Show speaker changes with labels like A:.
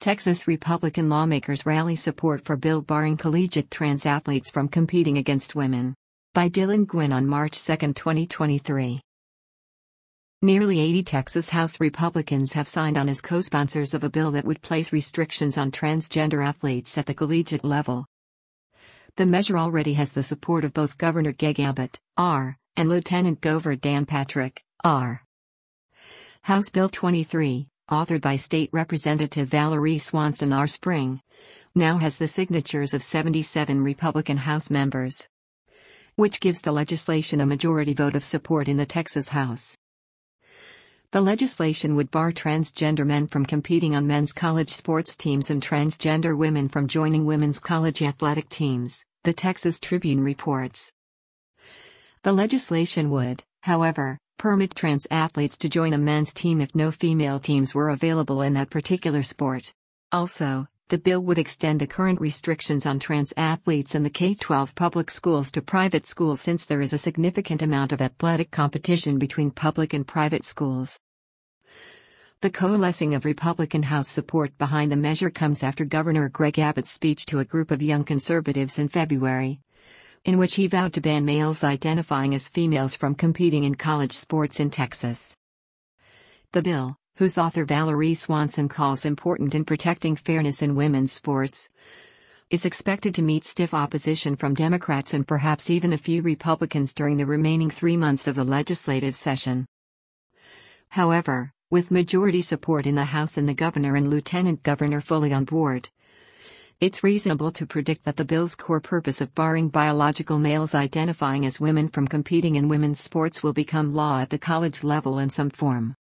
A: Texas Republican lawmakers rally support for bill barring collegiate trans athletes from competing against women. By Dylan Gwynn on March 2, 2023. Nearly 80 Texas House Republicans have signed on as co-sponsors of a bill that would place restrictions on transgender athletes at the collegiate level. The measure already has the support of both Governor Greg Abbott, R., and Lieutenant Governor Dan Patrick, R. House Bill 23, authored by State Representative Valerie Swanson R. Spring, now has the signatures of 77 Republican House members, which gives the legislation a majority vote of support in the Texas House. The legislation would bar transgender men from competing on men's college sports teams and transgender women from joining women's college athletic teams, the Texas Tribune reports. The legislation would, however, permit trans athletes to join a men's team if no female teams were available in that particular sport. Also, the bill would extend the current restrictions on trans athletes in the K-12 public schools to private schools since there is a significant amount of athletic competition between public and private schools. The coalescing of Republican House support behind the measure comes after Governor Greg Abbott's speech to a group of young conservatives in February, in which he vowed to ban males identifying as females from competing in college sports in Texas. The bill, whose author Valerie Swanson calls important in protecting fairness in women's sports, is expected to meet stiff opposition from Democrats and perhaps even a few Republicans during the remaining 3 months of the legislative session. However, with majority support in the House and the governor and lieutenant governor fully on board, it's reasonable to predict that the bill's core purpose of barring biological males identifying as women from competing in women's sports will become law at the college level in some form.